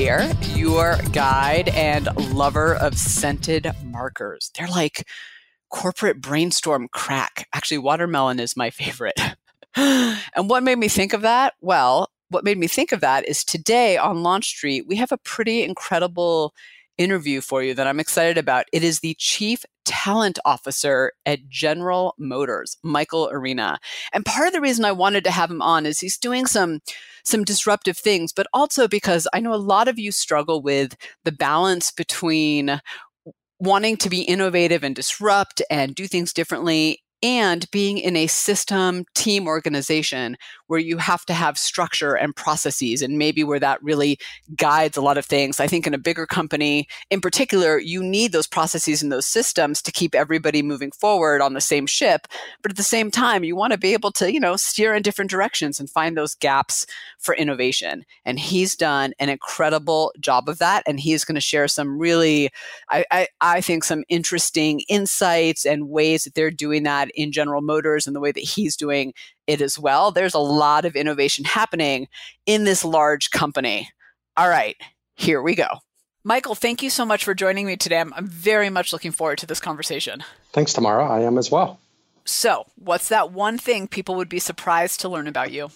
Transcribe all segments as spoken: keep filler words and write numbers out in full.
here, your guide and lover of scented markers. They're like corporate brainstorm crack. Actually, watermelon is my favorite. And what made me think of that? Well, what made me think of that is today on Launch Street, we have a pretty incredible interview for you that I'm excited about. It is the Chief Talent Officer at General Motors, Michael Arena. And part of the reason I wanted to have him on is he's doing some, some disruptive things, but also because I know a lot of you struggle with the balance between wanting to be innovative and disrupt and do things differently and being in a system team organization where you have to have structure and processes, and maybe where that really guides a lot of things. I think in a bigger company in particular, you need those processes and those systems to keep everybody moving forward on the same ship. But at the same time, you want to be able to, you know, steer in different directions and find those gaps for innovation. And he's done an incredible job of that. And he's going to share some really, I, I, I think, some interesting insights and ways that they're doing that in General Motors and the way that he's doing it as well. There's a lot of innovation happening in this large company. All right, here we go. Michael, thank you so much for joining me today. I'm, I'm very much looking forward to this conversation. Thanks, Tamara. I am as well. So, what's that one thing people would be surprised to learn about you?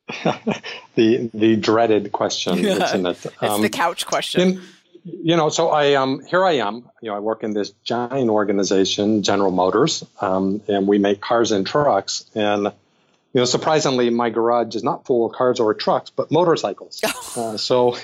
the the dreaded question, isn't it? It's um, the couch question. In, You know, so I um here I am. You know, I work in this giant organization, General Motors, um, and we make cars and trucks. And you know, surprisingly, my garage is not full of cars or trucks, but motorcycles. uh, so,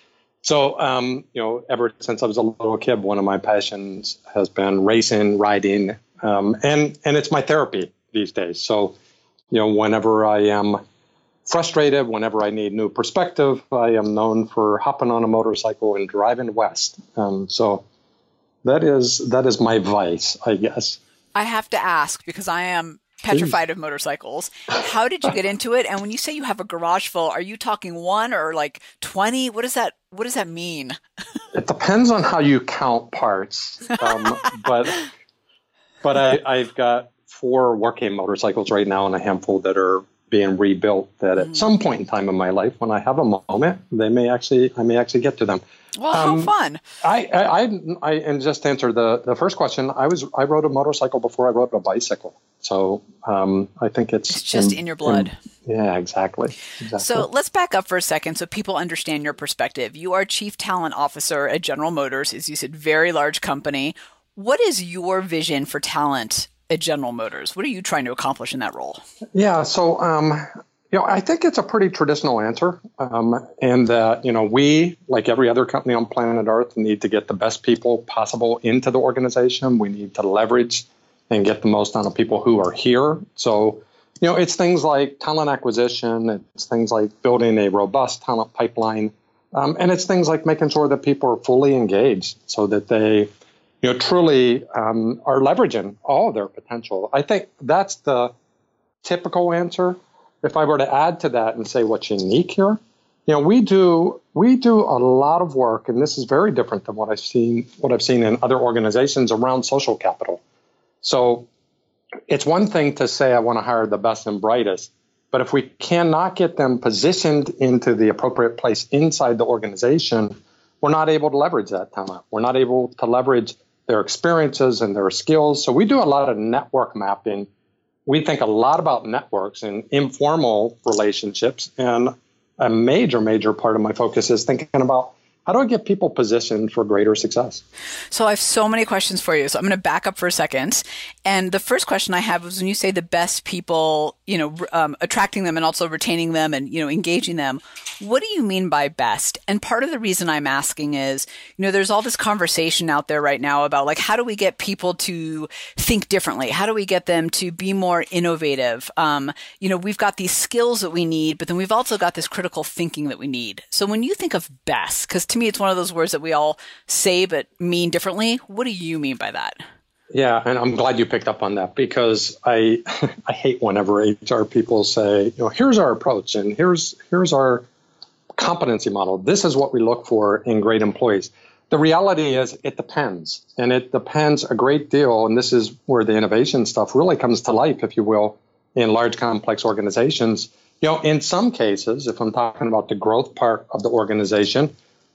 so um, you know, ever since I was a little kid, one of my passions has been racing, riding, um, and and it's my therapy these days. So, you know, whenever I am frustrated, whenever I need new perspective, I am known for hopping on a motorcycle and driving west. Um, so that is that is my vice, I guess. I have to ask, because I am petrified of motorcycles. How did you get into it? And when you say you have a garage full, are you talking one or like twenty? What does that What does that mean? It depends on how you count parts. Um, but but I, I've got four working motorcycles right now and a handful that are being rebuilt, that at mm. some point in time in my life, when I have a moment, they may actually, I may actually get to them. Well, um, how fun. I, I, I, I, and just to answer the, the first question, I was, I rode a motorcycle before I rode a bicycle. So um, I think it's, it's just in, in your blood. In, yeah, exactly. exactly. So let's back up for a second so people understand your perspective. You are Chief Talent Officer at General Motors, as you said, very large company. What is your vision for talent at General Motors? What are you trying to accomplish in that role? Yeah, so um, you know, I think it's a pretty traditional answer, um, and that you know we, like every other company on planet Earth, need to get the best people possible into the organization. We need to leverage and get the most out of people who are here. So you know, it's things like talent acquisition, it's things like building a robust talent pipeline, um, and it's things like making sure that people are fully engaged so that they you know, truly um, are leveraging all of their potential. I think that's the typical answer. If I were to add to that and say what's unique here, you know, we do we do a lot of work, and this is very different than what I've seen what I've seen in other organizations around social capital. So it's one thing to say I want to hire the best and brightest, but if we cannot get them positioned into the appropriate place inside the organization, we're not able to leverage that talent. We're not able to leverage their experiences and their skills. So we do a lot of network mapping. We think a lot about networks and informal relationships. And a major, major part of my focus is thinking about how do I get people positioned for greater success? So I have so many questions for you. So I'm going to back up for a second. And the first question I have is when you say the best people, you know, um, attracting them and also retaining them and, you know, engaging them, what do you mean by best? And part of the reason I'm asking is, you know, there's all this conversation out there right now about like, how do we get people to think differently? How do we get them to be more innovative? Um, you know, we've got these skills that we need, but then we've also got this critical thinking that we need. So when you think of best, because to me, it's one of those words that we all say but mean differently. What do you mean by that? Yeah, and I'm glad you picked up on that because I I hate whenever H R people say, you know, here's our approach and here's here's our competency model. This is what we look for in great employees. The reality is it depends, and it depends a great deal. And this is where the innovation stuff really comes to life, if you will, in large complex organizations. You know, in some cases, if I'm talking about the growth part of the organization,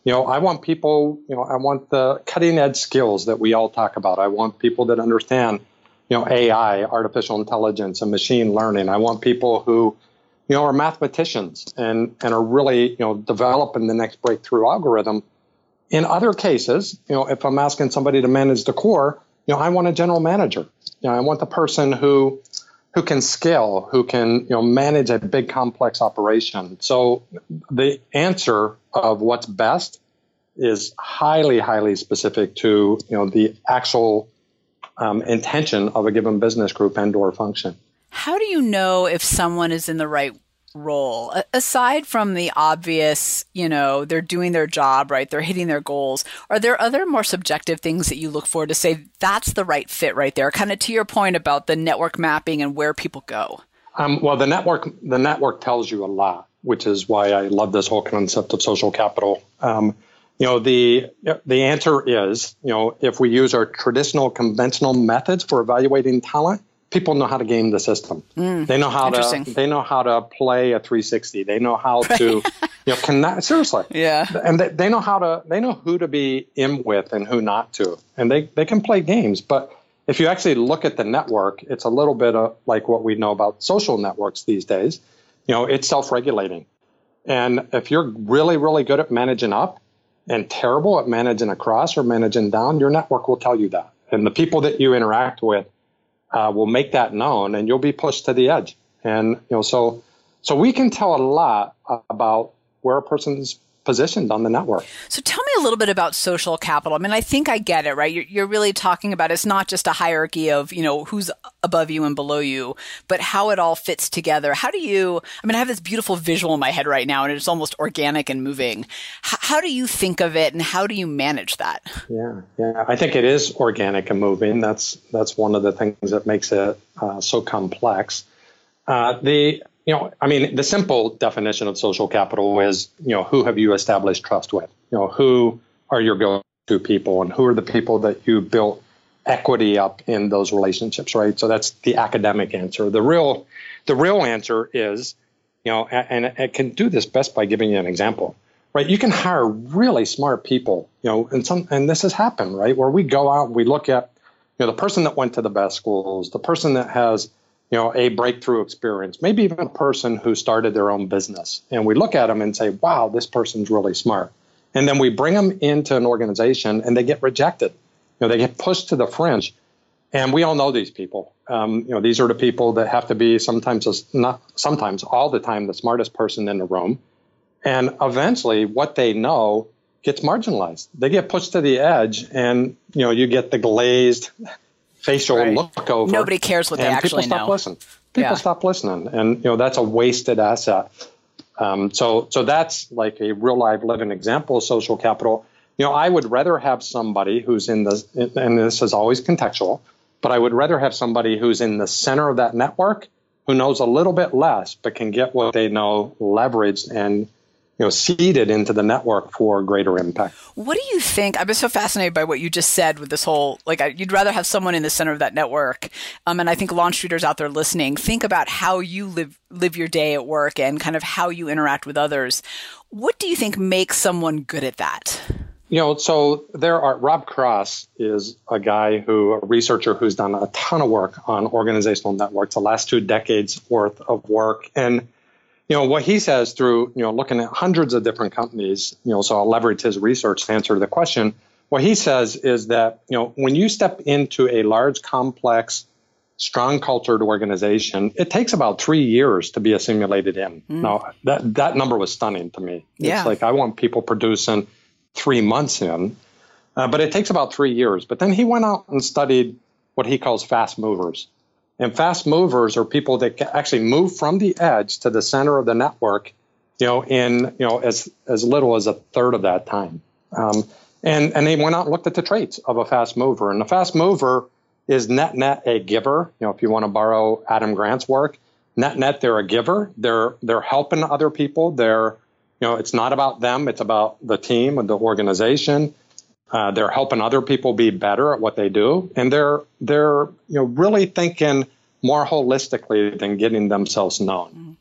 You know, I want people, you know, I want the cutting edge skills that we all talk about. I want people that understand, you know, A I, artificial intelligence, and machine learning. I want people who, you know, are mathematicians and, and are really, you know, developing the next breakthrough algorithm. In other cases, you know, if I'm asking somebody to manage the core, you know, I want a general manager. You know, I want the person who who can scale, who can, you know, manage a big complex operation. So the answer of what's best is highly, highly specific to, you know, the actual um, intention of a given business group and or function. How do you know if someone is in the right role? A- aside from the obvious, you know, they're doing their job, right? They're hitting their goals. Are there other more subjective things that you look for to say that's the right fit right there? Kind of to your point about the network mapping and where people go. Um, well, the network, the network tells you a lot, which is why I love this whole concept of social capital. Um, you know, the the answer is, you know, if we use our traditional conventional methods for evaluating talent, people know how to game the system. Mm, they know how to they know how to play a three sixty. They know how right. to, you know, connect. Seriously, yeah. And they, they know how to they know who to be in with and who not to, and they they can play games. But if you actually look at the network, it's a little bit of like what we know about social networks these days. You know, it's self-regulating, and if you're really really good at managing up and terrible at managing across or managing down, your network will tell you that, and the people that you interact with Uh, will make that known, and you'll be pushed to the edge. And you know, so so we can tell a lot about where a person's positioned on the network. So tell me a little bit about social capital. I mean, I think I get it, right? You're, you're really talking about it's not just a hierarchy of, you know, who's above you and below you, but how it all fits together. How do you, I mean, I have this beautiful visual in my head right now, and it's almost organic and moving. H- how do you think of it, and how do you manage that? Yeah, yeah, I think it is organic and moving. That's that's one of the things that makes it uh, so complex. Uh, the You know, I mean, the simple definition of social capital is, you know, who have you established trust with? You know, who are your go-to people, and who are the people that you built equity up in those relationships, right? So that's the academic answer. The real, the real answer is, you know, and it can do this best by giving you an example, right? You can hire really smart people, you know, and some, and this has happened, right? Where we go out, we look at, you know, the person that went to the best schools, the person that has, you know, a breakthrough experience, maybe even a person who started their own business. And we look at them and say, wow, this person's really smart. And then we bring them into an organization and they get rejected. You know, they get pushed to the fringe. And we all know these people. Um, you know, these are the people that have to be sometimes, not sometimes, all the time, the smartest person in the room. And eventually what they know gets marginalized. They get pushed to the edge, and, you know, you get the glazed facial right. look over. Nobody cares what they actually people stop know. Listening. People yeah. stop listening, and you know that's a wasted asset. Um, so, so that's like a real live living example of social capital. You know, I would rather have somebody who's in the, and this is always contextual, but I would rather have somebody who's in the center of that network, who knows a little bit less, but can get what they know leveraged and, you know, seeded into the network for greater impact. What do you think? I've been so fascinated by what you just said with this whole, like, you'd rather have someone in the center of that network. Um, and I think launch shooters out there listening, think about how you live, live your day at work and kind of how you interact with others. What do you think makes someone good at that? You know, so there are, Rob Cross is a guy who, a researcher who's done a ton of work on organizational networks, the last two decades worth of work. And you know, what he says through, you know, looking at hundreds of different companies, you know, so I'll leverage his research to answer the question. What he says is that, you know, when you step into a large, complex, strong cultured organization, it takes about three years to be assimilated in. Mm. Now, that, that number was stunning to me. Yeah. It's like, I want people producing three months in, uh, but it takes about three years. But then he went out and studied what he calls fast movers. And fast movers are people that actually move from the edge to the center of the network, you know, in, you know, as, as little as a third of that time. Um, and, and they went out and looked at the traits of a fast mover. And the fast mover is net, net a giver. You know, if you want to borrow Adam Grant's work, net, net, they're a giver. They're, they're helping other people. They're, you know, it's not about them. It's about the team and the organization. Uh, they're helping other people be better at what they do, and they're they're you know really thinking more holistically than getting themselves known.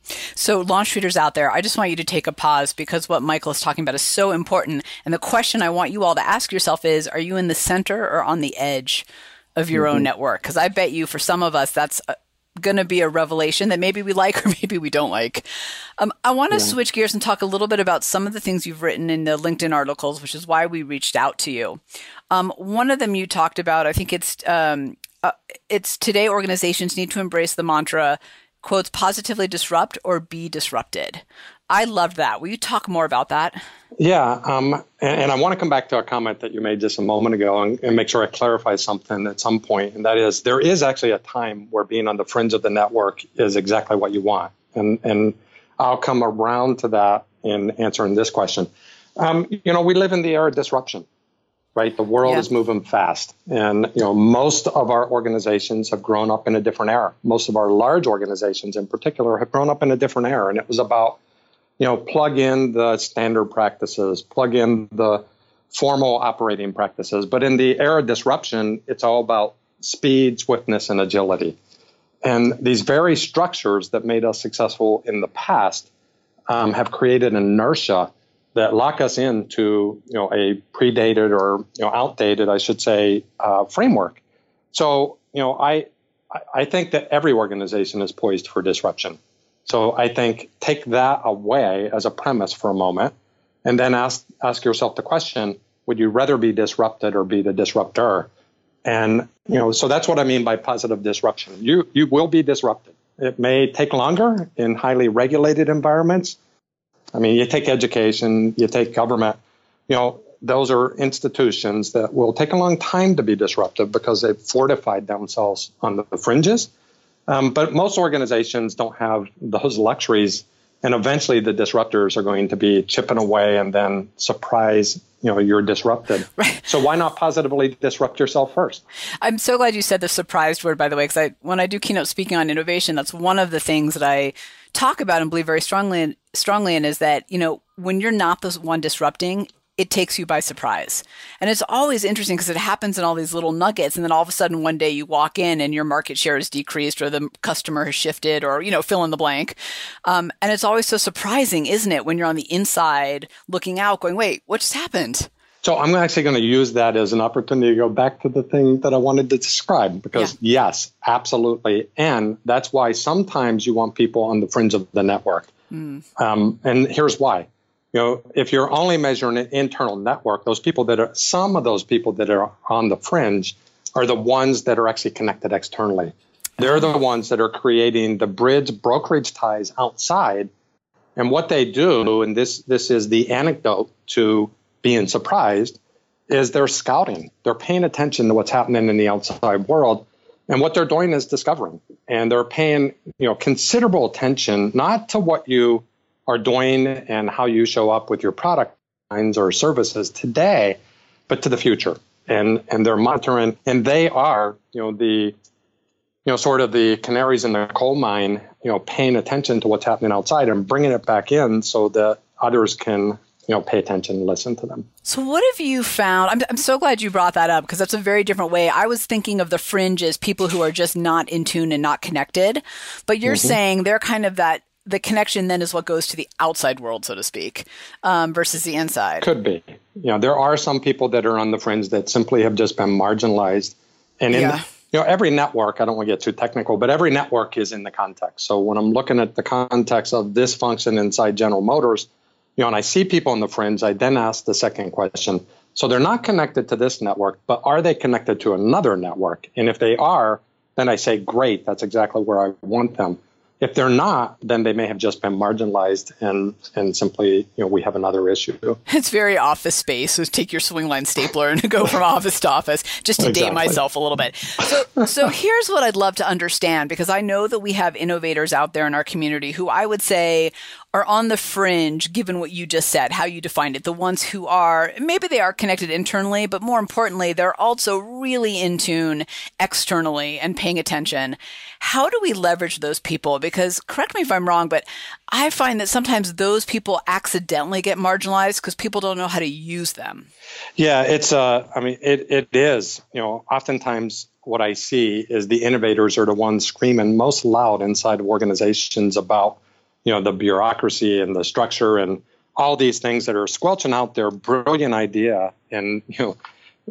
So launch readers out there, I just want you to take a pause because what Michael is talking about is so important. And the question I want you all to ask yourself is, are you in the center or on the edge of your mm-hmm. own network? Because I bet you for some of us, that's going to be a revelation that maybe we like or maybe we don't like. Um, I want to yeah. switch gears and talk a little bit about some of the things you've written in the LinkedIn articles, which is why we reached out to you. Um, one of them you talked about, I think it's um, uh, it's today organizations need to embrace the mantra, quotes, positively disrupt or be disrupted. I loved that. Will you talk more about that? Yeah. Um, and, and I want to come back to a comment that you made just a moment ago and, and make sure I clarify something at some point. And that is, there is actually a time where being on the fringe of the network is exactly what you want. And, and I'll come around to that in answering this question. Um, you know, we live in the era of disruption. Right? The world yeah. is moving fast. And, you know, most of our organizations have grown up in a different era. Most of our large organizations in particular have grown up in a different era. And it was about, you know, plug in the standard practices, plug in the formal operating practices. But in the era of disruption, it's all about speed, swiftness, and agility. And these very structures that made us successful in the past um, have created inertia that lock us into, you know, a predated or, you know, outdated, I should say, uh, framework. So, you know, I I think that every organization is poised for disruption. So I think take that away as a premise for a moment, and then ask ask yourself the question: would you rather be disrupted or be the disruptor? And, you know, so that's what I mean by positive disruption. You you will be disrupted. It may take longer in highly regulated environments. I mean, you take education, you take government, you know, those are institutions that will take a long time to be disruptive because they've fortified themselves on the fringes. Um, but most organizations don't have those luxuries. And eventually the disruptors are going to be chipping away and then surprise, you know, you're disrupted. Right. So why not positively disrupt yourself first? I'm so glad you said the surprised word, by the way, because I, when I do keynote speaking on innovation, that's one of the things that I talk about and believe very strongly in, strongly in is that, you know, when you're not the one disrupting, it takes you by surprise. And it's always interesting because it happens in all these little nuggets. And then all of a sudden one day you walk in and your market share has decreased or the customer has shifted or, you know, fill in the blank. Um, and it's always so surprising, isn't it, when you're on the inside looking out going, wait, what just happened? So I'm actually going to use that as an opportunity to go back to the thing that I wanted to describe, because yeah. yes, absolutely. And that's why sometimes you want people on the fringe of the network. Mm. Um, and here's why. You know, if you're only measuring an internal network, those people that are, some of those people that are on the fringe are the ones that are actually connected externally. They're the ones that are creating the bridge brokerage ties outside. And what they do, and this, this is the anecdote to being surprised, is they're scouting. They're paying attention to what's happening in the outside world. And what they're doing is discovering. And they're paying, you know, considerable attention, not to what you are doing and how you show up with your product lines or services today, but to the future. And and they're monitoring, and they are, you know, the, you know, sort of the canaries in the coal mine, you know, paying attention to what's happening outside and bringing it back in so that others can, you know, pay attention and listen to them. So what have you found? I'm, I'm so glad you brought that up because that's a very different way. I was thinking of the fringe as people who are just not in tune and not connected, but you're mm-hmm. saying they're kind of that, the connection then is what goes to the outside world, so to speak, um, versus the inside. Could be. You know, there are some people that are on the fringe that simply have just been marginalized. And in, yeah. you know, every network, I don't want to get too technical, but every network is in the context. So when I'm looking at the context of this function inside General Motors, you know, and I see people on the fringe, I then ask the second question. So they're not connected to this network, but are they connected to another network? And if they are, then I say, great, that's exactly where I want them. If they're not, then they may have just been marginalized and and simply, you know, we have another issue. It's very Office Space. So take your swing line stapler and go from office to office, just to exactly. date myself a little bit. So, so here's what I'd love to understand, because I know that we have innovators out there in our community who I would say are on the fringe, given what you just said, how you defined it, the ones who are, maybe they are connected internally, but more importantly, they're also really in tune externally and paying attention. How do we leverage those people? Because correct me if I'm wrong, but I find that sometimes those people accidentally get marginalized because people don't know how to use them. Yeah, it's, uh, I mean, it, it is, you know, oftentimes what I see is the innovators are the ones screaming most loud inside of organizations about, you know, the bureaucracy and the structure and all these things that are squelching out their brilliant idea. And, you know,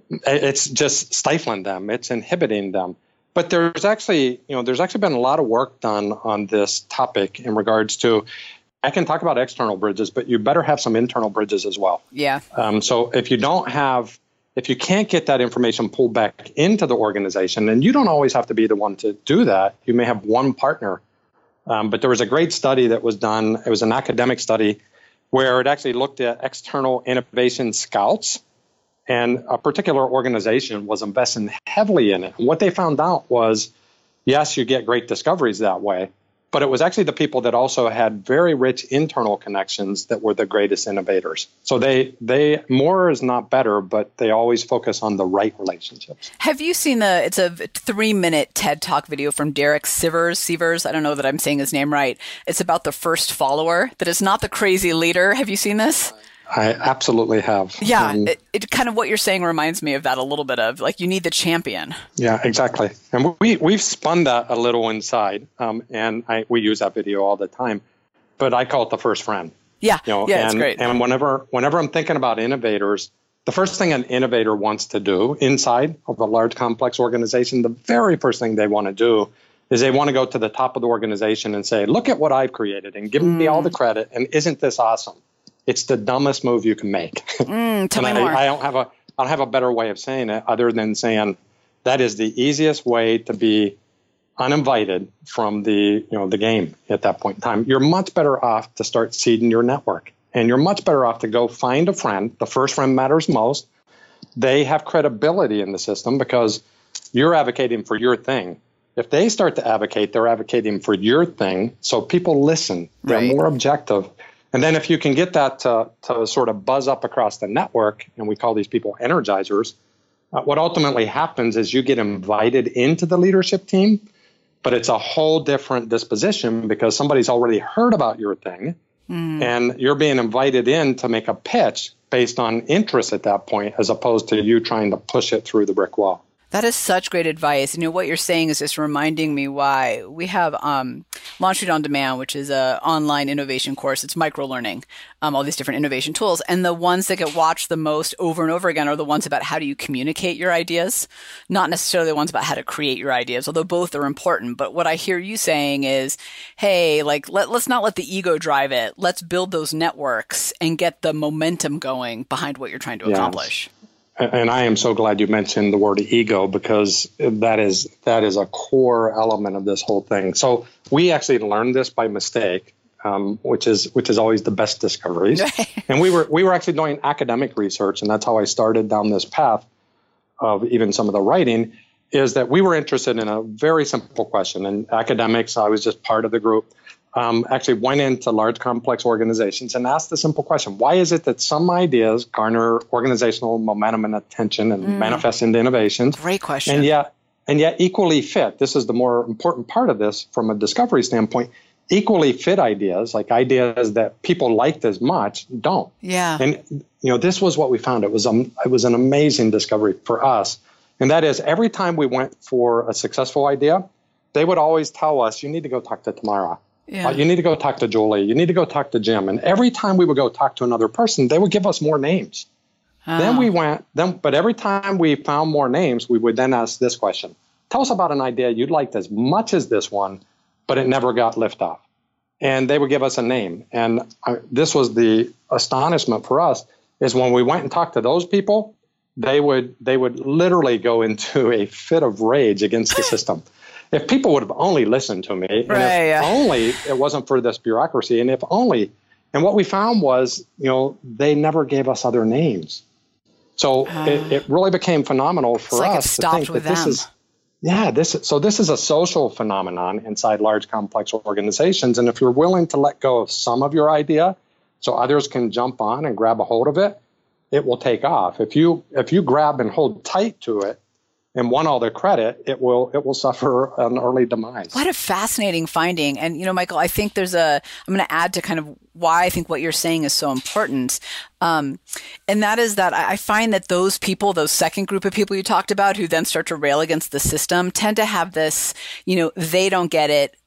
it's just stifling them. It's inhibiting them. But there's actually, you know, there's actually been a lot of work done on this topic in regards to, I can talk about external bridges, but you better have some internal bridges as well. Yeah. Um, so if you don't have, if you can't get that information pulled back into the organization, and you don't always have to be the one to do that, you may have one partner. Um, but there was a great study that was done. It was an academic study where it actually looked at external innovation scouts, and a particular organization was investing heavily in it. And what they found out was, yes, you get great discoveries that way, but it was actually the people that also had very rich internal connections that were the greatest innovators. So they, they more is not better, but they always focus on the right relationships. Have you seen the, it's a three minute TED Talk video from Derek Sivers, Sivers, I don't know that I'm saying his name right. It's about the first follower, that is not the crazy leader. Have you seen this? I absolutely have. Yeah, um, it, it kind of what you're saying reminds me of that a little bit of, like, you need the champion. Yeah, exactly. And we, we've spun that a little inside, um, and I, we use that video all the time, but I call it the first friend. Yeah, you know, yeah, and, it's great. And whenever, whenever I'm thinking about innovators, the first thing an innovator wants to do inside of a large, complex organization, the very first thing they want to do is they want to go to the top of the organization and say, look at what I've created and give mm. me all the credit, and isn't this awesome? It's the dumbest move you can make. Mm, tell and me I, more. I don't have a I don't have a better way of saying it other than saying that is the easiest way to be uninvited from the you know the game at that point in time. You're much better off to start seeding your network, and you're much better off to go find a friend. The first friend matters most. They have credibility in the system because you're advocating for your thing. If they start to advocate, they're advocating for your thing. So people listen. They're right. more objective. And then if you can get that to, to sort of buzz up across the network, and we call these people energizers, uh, what ultimately happens is you get invited into the leadership team, but it's a whole different disposition because somebody's already heard about your thing, mm. and you're being invited in to make a pitch based on interest at that point, as opposed to you trying to push it through the brick wall. That is such great advice. You know, what you're saying is just reminding me why we have um, LaunchSuite On Demand, which is an online innovation course. It's micro-learning, um, all these different innovation tools. And the ones that get watched the most over and over again are the ones about how do you communicate your ideas, not necessarily the ones about how to create your ideas, although both are important. But what I hear you saying is, hey, like, let, let's not let the ego drive it. Let's build those networks and get the momentum going behind what you're trying to yes. accomplish. And I am so glad you mentioned the word ego, because that is that is a core element of this whole thing. So we actually learned this by mistake, um, which is which is always the best discoveries. And we were we were actually doing academic research, and that's how I started down this path of even some of the writing, is that we were interested in a very simple question. And academics, I was just part of the group, um, actually went into large, complex organizations and asked the simple question: why is it that some ideas garner organizational momentum and attention and mm. manifest into innovations? Great question. And yet, and yet equally fit, this is the more important part of this from a discovery standpoint, equally fit ideas, like ideas that people liked as much, don't. Yeah. And, you know, this was what we found. It was, um, it was an amazing discovery for us. And that is, every time we went for a successful idea, they would always tell us, you need to go talk to Tamara. Yeah. Uh, you need to go talk to Julie. You need to go talk to Jim. And every time we would go talk to another person, they would give us more names. Oh. Then we went, then, but every time we found more names, we would then ask this question: tell us about an idea you'd liked as much as this one, but it never got liftoff. And they would give us a name. And uh, this was the astonishment for us, is when we went and talked to those people, they would they would literally go into a fit of rage against the system. If people would have only listened to me, and right, if yeah. only it wasn't for this bureaucracy, and if only, and what we found was, you know, they never gave us other names. So uh, it, it really became phenomenal for like us to think that this them. is, yeah, this is, so this is a social phenomenon inside large, complex organizations. And if you're willing to let go of some of your idea so others can jump on and grab a hold of it, it will take off. If you if you grab and hold tight to it and want all the credit, it will it will suffer an early demise. What a fascinating finding. And, you know, Michael, I think there's a, I'm going to add to kind of why I think what you're saying is so important. Um, and that is that I find that those people, those second group of people you talked about who then start to rail against the system, tend to have this, you know, they don't get it,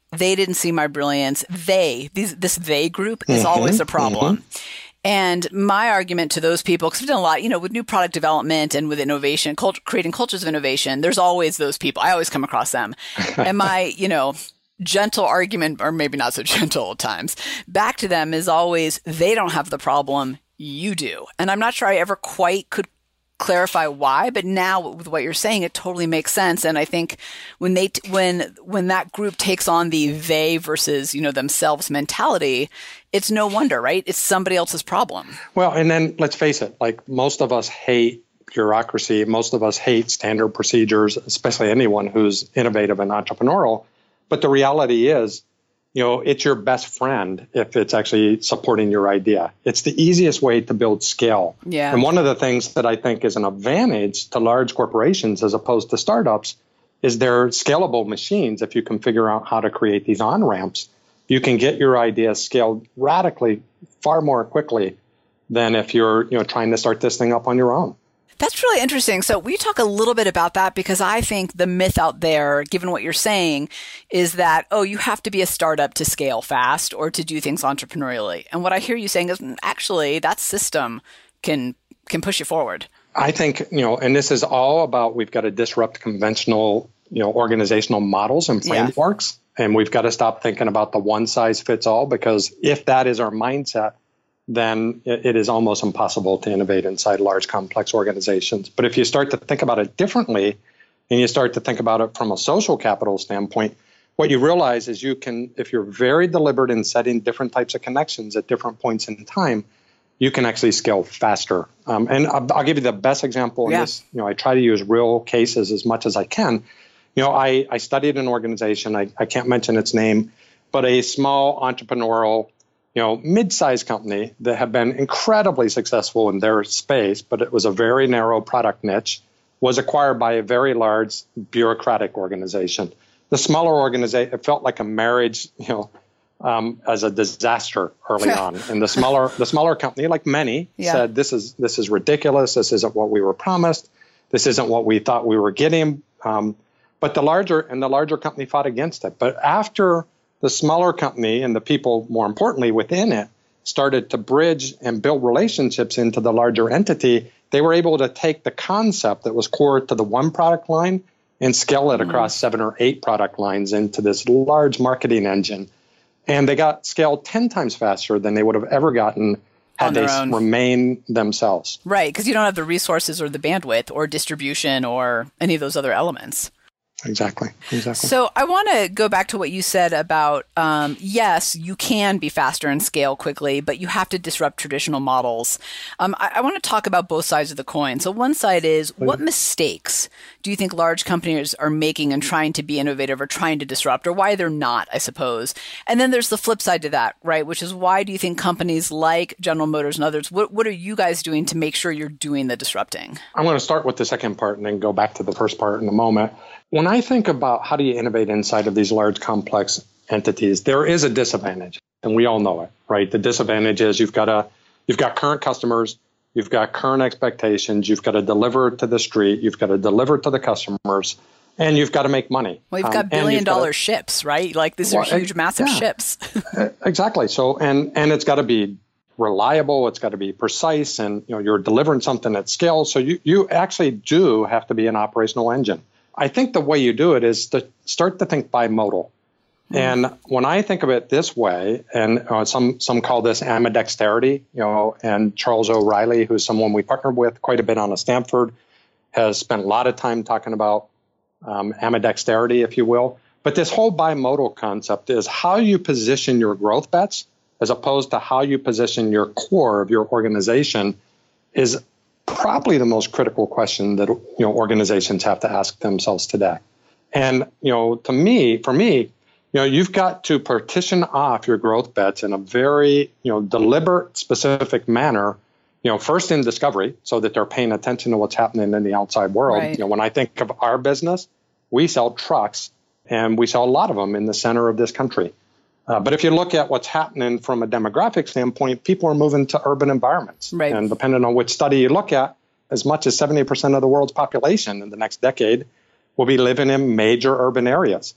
They didn't see my brilliance. They, these, this they group is mm-hmm, always a problem. Mm-hmm. And my argument to those people, because I've done a lot, you know, with new product development and with innovation, cult- creating cultures of innovation, there's always those people. I always come across them. And my, you know, gentle argument, or maybe not so gentle at times, back to them is always, they don't have the problem, you do. And I'm not sure I ever quite could clarify why, but now with what you're saying, it totally makes sense. And I think when they, t- when, when that group takes on the they versus, you know, themselves mentality, it's no wonder, right? It's somebody else's problem. Well, and then let's face it, like most of us hate bureaucracy. Most of us hate standard procedures, especially anyone who's innovative and entrepreneurial. But the reality is, you know, it's your best friend if it's actually supporting your idea. It's the easiest way to build scale. Yeah. And one of the things that I think is an advantage to large corporations as opposed to startups is they're scalable machines. If you can figure out how to create these on-ramps, you can get your idea scaled radically far more quickly than if you're, you know, trying to start this thing up on your own. That's really interesting. So we talk a little bit about that because I think the myth out there, given what you're saying, is that, oh, you have to be a startup to scale fast or to do things entrepreneurially. And what I hear you saying is actually that system can can push you forward. I think, you know, and this is all about we've got to disrupt conventional, you know, organizational models and frameworks. Yeah. And we've got to stop thinking about the one size fits all, because if that is our mindset, then it is almost impossible to innovate inside large, complex organizations. But if you start to think about it differently, and you start to think about it from a social capital standpoint, what you realize is you can, if you're very deliberate in setting different types of connections at different points in time, you can actually scale faster. Um, and I'll, I'll give you the best example in yeah. this. You know, I try to use real cases as much as I can. You know, I, I studied an organization, I, I can't mention its name, but a small entrepreneurial, you know, mid-sized company that have been incredibly successful in their space, but it was a very narrow product niche, was acquired by a very large bureaucratic organization. The smaller organization, it felt like a marriage, you know, um, as a disaster early on. And the smaller, the smaller company, like many, yeah. said, "This is this is ridiculous. This isn't what we were promised. This isn't what we thought we were getting." Um, but the larger and the larger company fought against it. But after the smaller company and the people, more importantly, within it, started to bridge and build relationships into the larger entity, they were able to take the concept that was core to the one product line and scale it across mm-hmm. seven or eight product lines into this large marketing engine. And they got scaled ten times faster than they would have ever gotten had they own. remained themselves. Right, because you don't have the resources or the bandwidth or distribution or any of those other elements. Exactly. Exactly. So I want to go back to what you said about, um, yes, you can be faster and scale quickly, but you have to disrupt traditional models. Um, I, I want to talk about both sides of the coin. So one side is, what mistakes do you think large companies are making and trying to be innovative or trying to disrupt, or why they're not, I suppose? And then there's the flip side to that, right? Which is, why do you think companies like General Motors and others, what, what are you guys doing to make sure you're doing the disrupting? I'm going to start with the second part and then go back to the first part in a moment. When I think about how do you innovate inside of these large, complex entities, there is a disadvantage, and we all know it, right? The disadvantage is you've got a, you've got current customers, you've got current expectations, you've got to deliver to the street, you've got to deliver to the customers, and you've got to make money. Well, you've got um, billion dollar to, ships, right? Like these well, are huge, massive yeah, ships. Exactly. So, and and it's got to be reliable, it's got to be precise, and you know you're delivering something at scale. So you you actually do have to be an operational engine. I think the way you do it is to start to think bimodal. Mm. And when I think of it this way, and uh, some some call this ambidexterity, you know, and Charles O'Reilly, who's someone we partnered with quite a bit on at Stanford, has spent a lot of time talking about um, ambidexterity, if you will. But this whole bimodal concept is how you position your growth bets as opposed to how you position your core of your organization is probably the most critical question that you know organizations have to ask themselves today. And you know, to me, for me, you know, you've got to partition off your growth bets in a very you know deliberate, specific manner. You know, first in discovery, so that they're paying attention to what's happening in the outside world. Right. You know, when I think of our business, we sell trucks, and we sell a lot of them in the center of this country. Uh, but if you look at what's happening from a demographic standpoint, people are moving to urban environments. Right. And depending on which study you look at, as much as seventy percent of the world's population in the next decade will be living in major urban areas.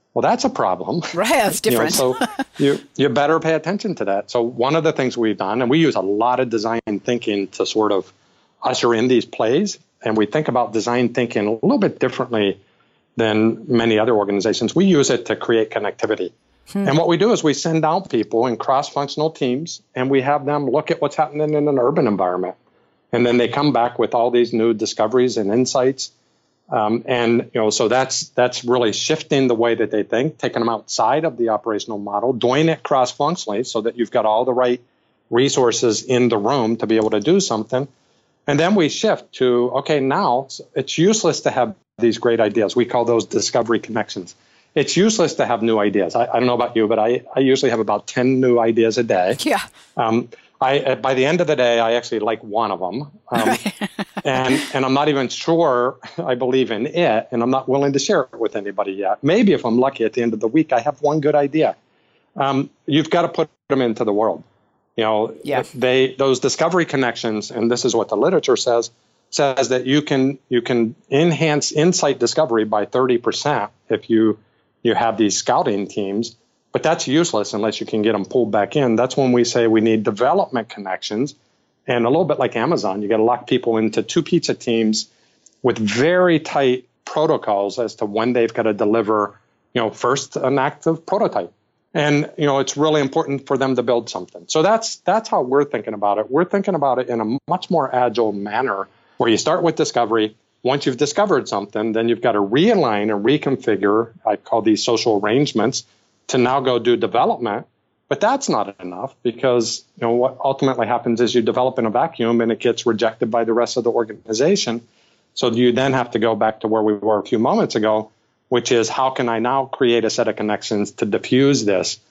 Well, that's a problem. Right, that's different. You know, so you, you better pay attention to that. So one of the things we've done, and we use a lot of design thinking to sort of usher in these plays, and we think about design thinking a little bit differently than many other organizations. We use it to create connectivity. Hmm. And what we do is we send out people in cross-functional teams, and we have them look at what's happening in an urban environment. And then they come back with all these new discoveries and insights. Um, and, you know, so that's that's really shifting the way that they think, taking them outside of the operational model, doing it cross-functionally so that you've got all the right resources in the room to be able to do something. And then we shift to, okay, now it's useless to have these great ideas. We call those discovery connections. It's useless to have new ideas. I, I don't know about you, but I, I usually have about ten new ideas a day. Yeah. Um, I, by the end of the day, I actually like one of them. Um, and, and I'm not even sure I believe in it, and I'm not willing to share it with anybody yet. Maybe if I'm lucky at the end of the week, I have one good idea. Um, you've got to put them into the world. You know, yeah. they those discovery connections, and this is what the literature says, says that you can you can enhance insight discovery by thirty percent if you you have these scouting teams. But that's useless unless you can get them pulled back in. That's when we say we need development connections. And a little bit like Amazon, you got to lock people into two pizza teams with very tight protocols as to when they've got to deliver, you know, first an active prototype. And, you know, it's really important for them to build something. So that's that's how we're thinking about it. We're thinking about it in a much more agile manner where you start with discovery. Once you've discovered something, then you've got to realign and reconfigure. I call these social arrangements to now go do development. But that's not enough because, you know, what ultimately happens is you develop in a vacuum and it gets rejected by the rest of the organization. So you then have to go back to where we were a few moments ago, which is how can I now create a set of connections to diffuse this?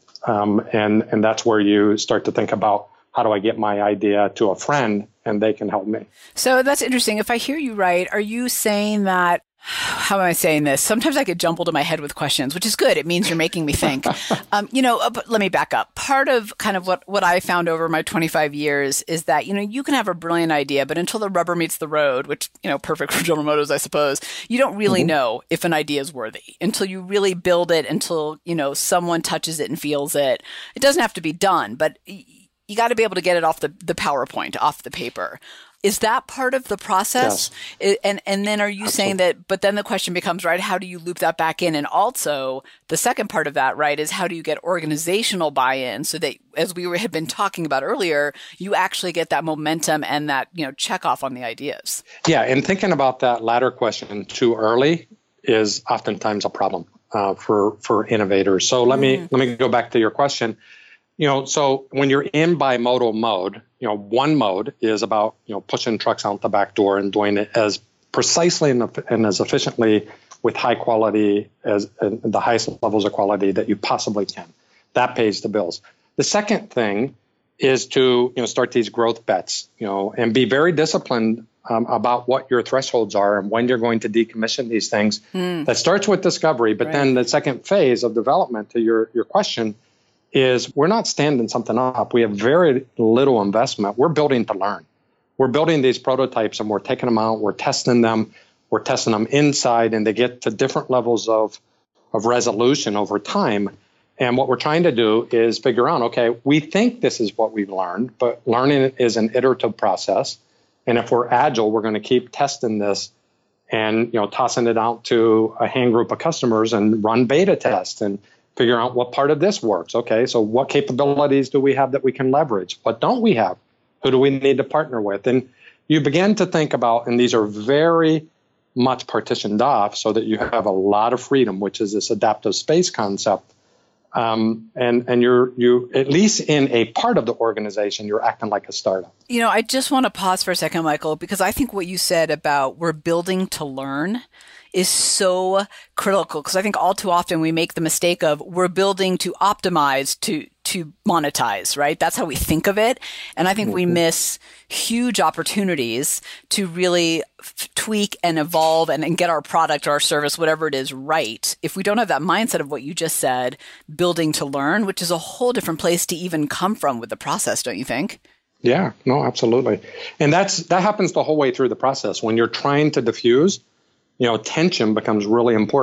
Um, and, and that's where you start to think about how do I get my idea to a friend and they can help me. So that's interesting. If I hear you right, are you saying that, how am I saying this? Sometimes I get jumbled in my head with questions, which is good. It means you're making me think. um, you know, but let me back up. Part of kind of what, what I found over my twenty-five years is that, you know, you can have a brilliant idea, but until the rubber meets the road, which, you know, perfect for General Motors, I suppose, you don't really mm-hmm. know if an idea is worthy until you really build it, until, you know, someone touches it and feels it. It doesn't have to be done, but you got to be able to get it off the, the PowerPoint, off the paper. Is that part of the process? Yes. And and then are you Absolutely. saying that, but then the question becomes, right, how do you loop that back in? And also the second part of that, right, is how do you get organizational buy-in so that, as we were, had been talking about earlier, you actually get that momentum and that, you know, check off on the ideas? Yeah. And thinking about that latter question too early is oftentimes a problem uh, for, for innovators. So let mm. me, let me go back to your question. You know, so when you're in bimodal mode, you know, one mode is about, you know, pushing trucks out the back door and doing it as precisely and, and as efficiently with high quality as uh, the highest levels of quality that you possibly can. That pays the bills. The second thing is to, you know, start these growth bets, you know, and be very disciplined um, about what your thresholds are and when you're going to decommission these things. Mm. That starts with discovery, but right. then the second phase of development, to your, your question, is we're not standing something up. We have very little investment. We're building to learn. We're building these prototypes and we're taking them out. We're testing them. We're testing them inside, and they get to different levels of, of resolution over time. And what we're trying to do is figure out, okay, we think this is what we've learned, but learning is an iterative process. And if we're agile, we're going to keep testing this and, you know, tossing it out to a hand group of customers and run beta tests and figure out what part of this works. Okay, so what capabilities do we have that we can leverage? What don't we have? Who do we need to partner with? And you begin to think about, and these are very much partitioned off so that you have a lot of freedom, which is this adaptive space concept. Um, and and you're you at least in a part of the organization, you're acting like a startup. You know, I just want to pause for a second, Michael, because I think what you said about we're building to learn is so critical, because I think all too often we make the mistake of we're building to optimize to to monetize, right? That's how we think of it. And I think mm-hmm. we miss huge opportunities to really f- tweak and evolve and, and get our product or our service, whatever it is, right. If we don't have that mindset of what you just said, building to learn, which is a whole different place to even come from with the process, don't you think? Yeah, no, absolutely. And that's that happens the whole way through the process. When you're trying to diffuse, you know, tension becomes really important.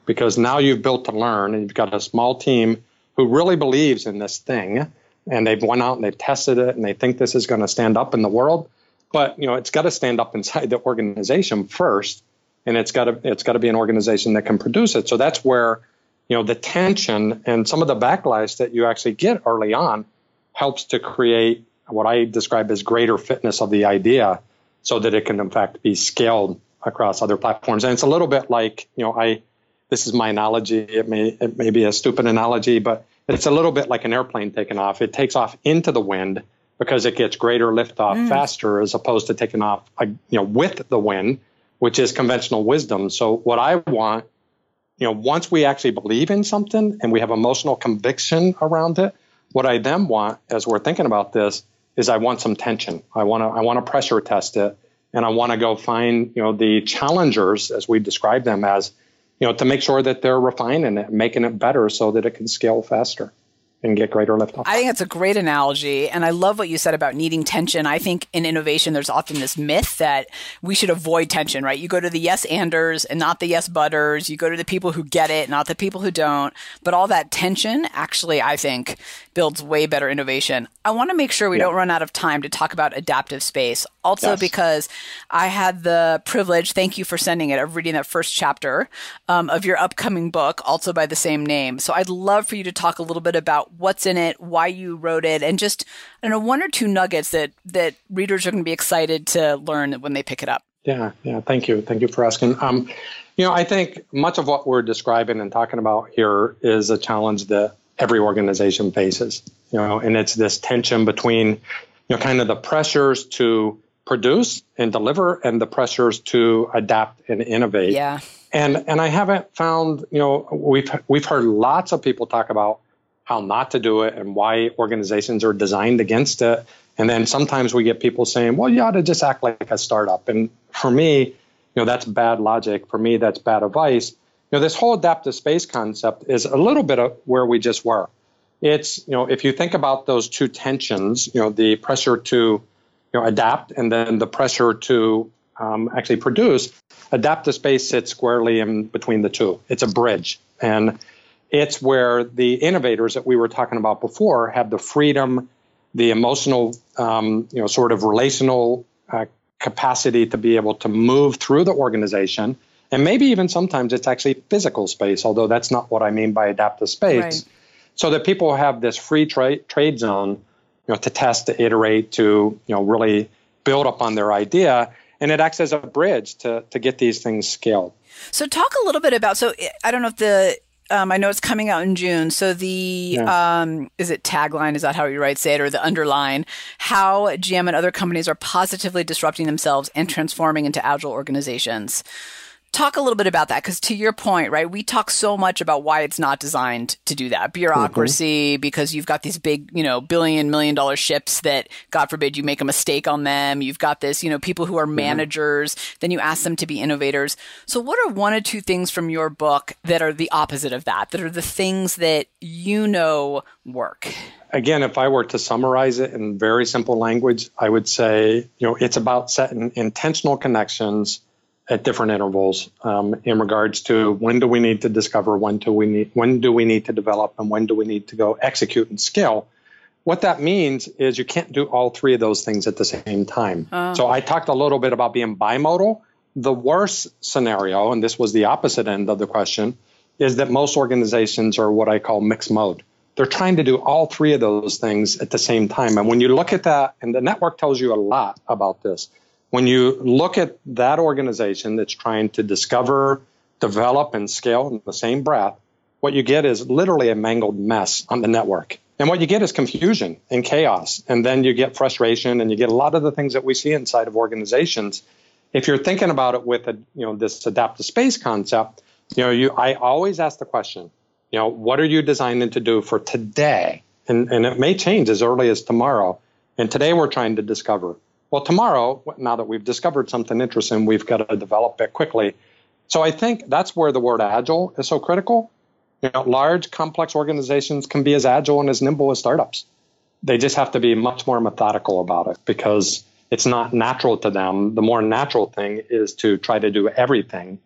because now you've built to learn and you've got a small team who really believes in this thing, and they've went out and they've tested it and they think this is going to stand up in the world. But, you know, it's got to stand up inside the organization first, and it's got to it's got to be an organization that can produce it. So that's where, you know, the tension and some of the backlash that you actually get early on helps to create what I describe as greater fitness of the idea so that it can, in fact, be scaled across other platforms. And it's a little bit like, you know, I this is my analogy. It may it may be a stupid analogy, but it's a little bit like an airplane taking off. It takes off into the wind because it gets greater liftoff mm. faster, as opposed to taking off, you know, with the wind, which is conventional wisdom. So what I want, you know, once we actually believe in something and we have emotional conviction around it, what I then want, as we're thinking about this, is I want some tension. I want to I want to pressure test it, and I want to go find, you know, the challengers, as we describe them as, you know, to make sure that they're refining it, making it better so that it can scale faster and get greater liftoff. I think that's a great analogy. And I love what you said about needing tension. I think in innovation, there's often this myth that we should avoid tension, right? You go to the yes-anders and not the yes-butters. You go to the people who get it, not the people who don't. But all that tension actually, I think, builds way better innovation. I want to make sure we yeah. don't run out of time to talk about adaptive space. Also, yes. because I had the privilege, thank you for sending it, of reading that first chapter um, of your upcoming book, also by the same name. So I'd love for you to talk a little bit about what's in it, why you wrote it, and just, I don't know, one or two nuggets that, that readers are going to be excited to learn when they pick it up. Yeah, yeah. Thank you. Thank you for asking. Um, you know, I think much of what we're describing and talking about here is a challenge that every organization faces, you know, and it's this tension between, you know, kind of the pressures to produce and deliver and the pressures to adapt and innovate. Yeah. And and I haven't found, you know, we've we've heard lots of people talk about how not to do it and why organizations are designed against it. And then sometimes we get people saying, well, you ought to just act like a startup. And for me, you know, that's bad logic. For me, that's bad advice. You know, this whole adaptive space concept is a little bit of where we just were. It's, you know, if you think about those two tensions, you know, the pressure to, you know, adapt and then the pressure to um, actually produce, adaptive space sits squarely in between the two. It's a bridge. And it's where the innovators that we were talking about before have the freedom, the emotional, um, you know, sort of relational uh, capacity to be able to move through the organization. And maybe even sometimes it's actually physical space, although that's not what I mean by adaptive space. Right. So that people have this free tra- trade zone, you know, to test, to iterate, to, you know, really build upon their idea. And it acts as a bridge to to get these things scaled. So talk a little bit about, so I don't know if the, um, I know it's coming out in June. So the, yeah. um, is it tagline? Is that how you write say it, or the underline? How G M and other companies are positively disrupting themselves and transforming into agile organizations. Talk a little bit about that, because to your point, right, we talk so much about why it's not designed to do that. Bureaucracy, mm-hmm. because you've got these big, you know, billion, million dollar ships that, God forbid, you make a mistake on them. You've got this, you know, people who are managers. Mm-hmm. Then you ask them to be innovators. So what are one or two things from your book that are the opposite of that, that are the things that you know work? Again, if I were to summarize it in very simple language, I would say, you know, it's about setting intentional connections at different intervals um, in regards to when do we need to discover, when do we need, when do we need to develop, and when do we need to go execute and scale. What that means is you can't do all three of those things at the same time. Uh. So I talked a little bit about being bimodal. The worst scenario, and this was the opposite end of the question, is that most organizations are what I call mixed mode. They're trying to do all three of those things at the same time. And when you look at that, and the network tells you a lot about this, when you look at that organization that's trying to discover, develop, and scale in the same breath, what you get is literally a mangled mess on the network. And what you get is confusion and chaos. And then you get frustration, and you get a lot of the things that we see inside of organizations. If you're thinking about it with a, you know, this adaptive space concept, you know, you I always ask the question, you know, what are you designing to do for today? And, and it may change as early as tomorrow. And today we're trying to discover. Well, tomorrow, now that we've discovered something interesting, we've got to develop it quickly. So I think that's where the word agile is so critical. You know, large, complex organizations can be as agile and as nimble as startups. They just have to be much more methodical about it because it's not natural to them. The more natural thing is to try to do everything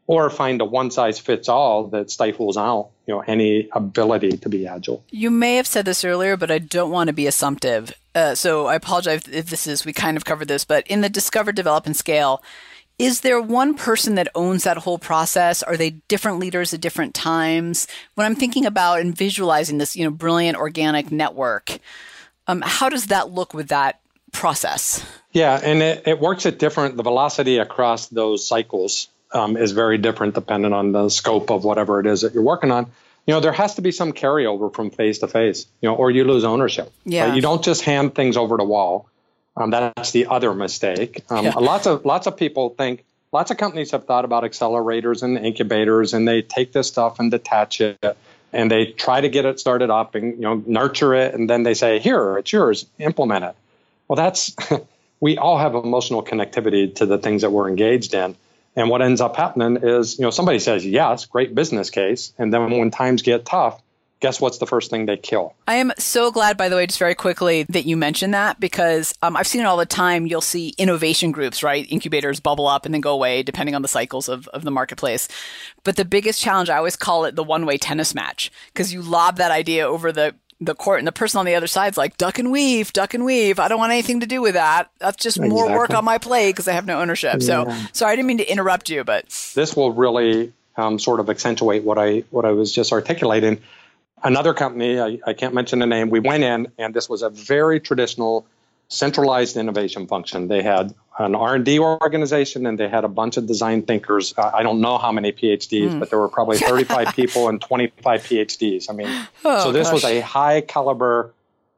or find a one-size-fits-all that stifles out, you know, any ability to be agile. You may have said this earlier, but I don't want to be assumptive. Uh, so I apologize if this is, we kind of covered this, but in the discover, develop, and scale, is there one person that owns that whole process? Are they different leaders at different times? When I'm thinking about and visualizing this, you know, brilliant organic network, um, how does that look with that process? Yeah, and it, it works at different, the velocity across those cycles um, is very different depending on the scope of whatever it is that you're working on. You know, there has to be some carryover from phase to phase, you know, or you lose ownership. Yeah. Right? You don't just hand things over to wall. Um, that's the other mistake. Um, yeah. Lots of lots of people think, lots of companies have thought about accelerators and incubators, and they take this stuff and detach it, and they try to get it started up and, you know, nurture it, and then they say, here, it's yours, implement it. Well, that's, we all have emotional connectivity to the things that we're engaged in. And what ends up happening is, you know, somebody says, yes, great business case. And then when times get tough, guess what's the first thing they kill? I am so glad, by the way, just very quickly, that you mentioned that, because um, I've seen it all the time. You'll see innovation groups, right? Incubators bubble up and then go away, depending on the cycles of, of the marketplace. But the biggest challenge, I always call it the one-way tennis match, because you lob that idea over the the court, and the person on the other side's like, duck and weave, duck and weave. I don't want anything to do with that. That's just Exactly. more work on my plate because I have no ownership. Yeah. So sorry, I didn't mean to interrupt you, but this will really um, sort of accentuate what I what I was just articulating. Another company, I, I can't mention the name, we went in, and this was a very traditional centralized innovation function. They had an R and D organization, and they had a bunch of design thinkers. Uh, I don't know how many P H Ds, mm. but there were probably thirty-five people and twenty-five P H Ds. I mean, oh, so this gosh. was a high caliber,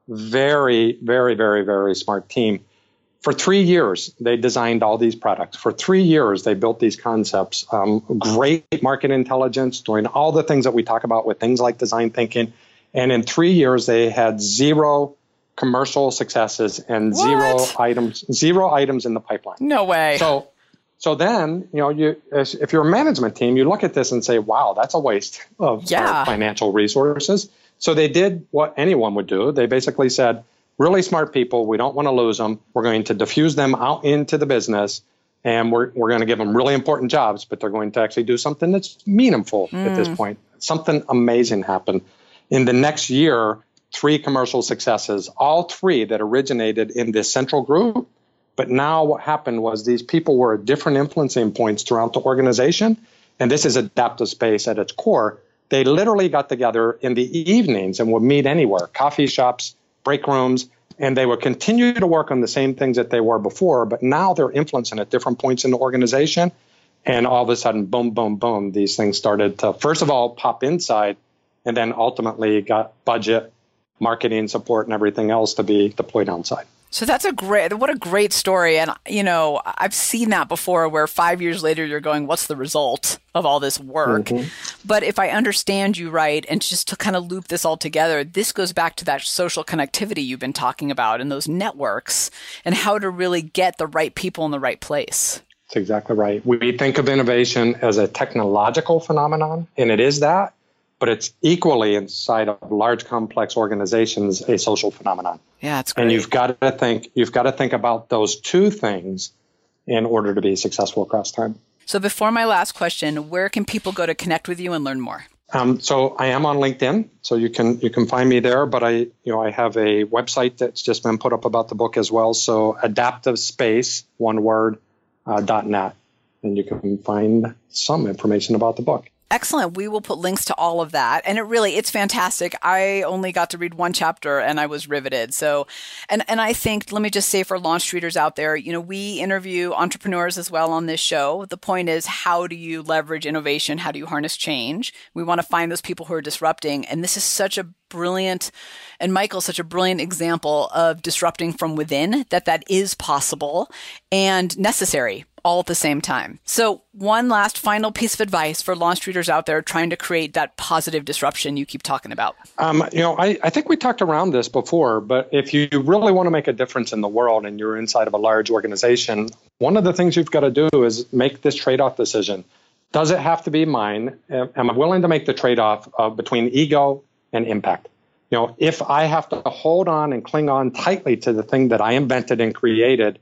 very, very, very, very smart team. For three years, they designed all these products. For three years, they built these concepts. Um, great market intelligence, doing all the things that we talk about with things like design thinking. And in three years, they had zero commercial successes and what? zero items, zero items in the pipeline. No way. So, so then, you know, you if you're a management team, you look at this and say, "Wow, that's a waste of yeah. financial resources." So they did what anyone would do. They basically said, really smart people, we don't want to lose them. We're going to diffuse them out into the business, and we're we're going to give them really important jobs, but they're going to actually do something that's meaningful mm. at this point. Something amazing happened. In the next year, three commercial successes, all three that originated in this central group. But now what happened was these people were at different influencing points throughout the organization, and this is adaptive space at its core. They literally got together in the evenings and would meet anywhere, coffee shops, break rooms, and they would continue to work on the same things that they were before, but now they're influencing at different points in the organization. And all of a sudden, boom, boom, boom, these things started to, first of all, pop inside, and then ultimately got budget, marketing support, and everything else to be deployed outside. So that's a great, what a great story. And, you know, I've seen that before where five years later you're going, what's the result of all this work? Mm-hmm. But if I understand you right, and just to kind of loop this all together, this goes back to that social connectivity you've been talking about and those networks and how to really get the right people in the right place. That's exactly right. We think of innovation as a technological phenomenon, and it is that. But it's equally inside of large, complex organizations a social phenomenon. Yeah, that's great. And you've got to think you've got to think about those two things in order to be successful across time. So, before my last question, where can people go to connect with you and learn more? Um, so, I am on LinkedIn, so you can you can find me there. But I, you know, I have a website that's just been put up about the book as well. So, adaptive space, one word, uh, dot net, and you can find some information about the book. Excellent. We will put links to all of that. And it really, it's fantastic. I only got to read one chapter and I was riveted. So, and, and I think, let me just say for launch treaters out there, you know, we interview entrepreneurs as well on this show. The point is, how do you leverage innovation? How do you harness change? We want to find those people who are disrupting. And this is such a brilliant, and Michael's such a brilliant example of disrupting from within, that that is possible and necessary all at the same time. So one last final piece of advice for launch treaters out there trying to create that positive disruption you keep talking about. Um, you know, I, I think we talked around this before, but if you really want to make a difference in the world and you're inside of a large organization, one of the things you've got to do is make this trade-off decision. Does it have to be mine? Am I willing to make the trade-off uh, between ego and impact? You know, if I have to hold on and cling on tightly to the thing that I invented and created,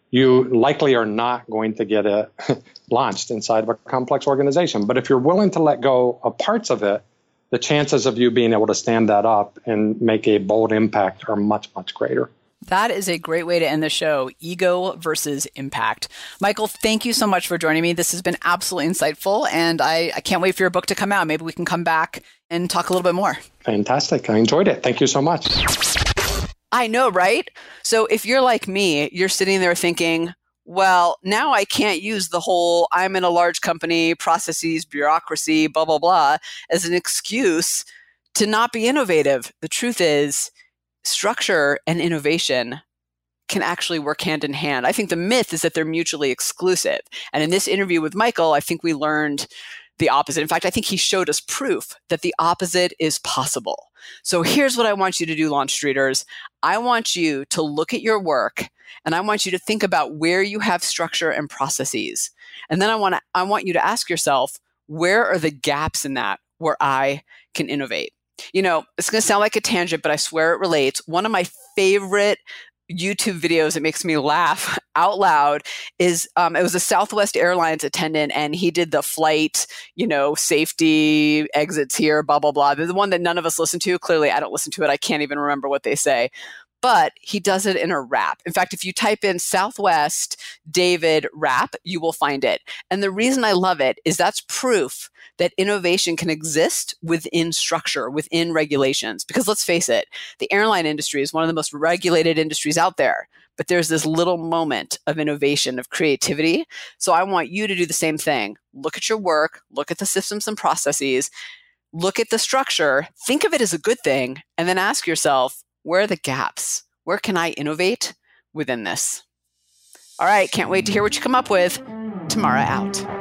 you likely are not going to get it launched inside of a complex organization. But if you're willing to let go of parts of it, the chances of you being able to stand that up and make a bold impact are much, much greater. That is a great way to end the show. Ego versus impact. Michael, thank you so much for joining me. This has been absolutely insightful, and I, I can't wait for your book to come out. Maybe we can come back and talk a little bit more. Fantastic. I enjoyed it. Thank you so much. I know, right? So if you're like me, you're sitting there thinking, well, now I can't use the whole I'm in a large company, processes, bureaucracy, blah, blah, blah, as an excuse to not be innovative. The truth is, structure and innovation can actually work hand in hand. I think the myth is that they're mutually exclusive. And in this interview with Michael, I think we learned the opposite. In fact, I think he showed us proof that the opposite is possible. So here's what I want you to do, Launch Streeters. I want you to look at your work, and I want you to think about where you have structure and processes. And then I want to, I want you to ask yourself, where are the gaps in that where I can innovate? You know, it's going to sound like a tangent, but I swear it relates. One of my favorite YouTube videos that makes me laugh out loud is um, it was a Southwest Airlines attendant, and he did the flight, you know, safety exits here, blah, blah, blah. They're the one that none of us listen to. Clearly, I don't listen to it. I can't even remember what they say. But he does it in a rap. In fact, if you type in Southwest David rap, you will find it. And the reason I love it is that's proof that innovation can exist within structure, within regulations. Because let's face it, the airline industry is one of the most regulated industries out there. But there's this little moment of innovation, of creativity. So I want you to do the same thing. Look at your work, look at the systems and processes, look at the structure, think of it as a good thing, and then ask yourself, where are the gaps? Where can I innovate within this? All right, can't wait to hear what you come up with. Tamara out.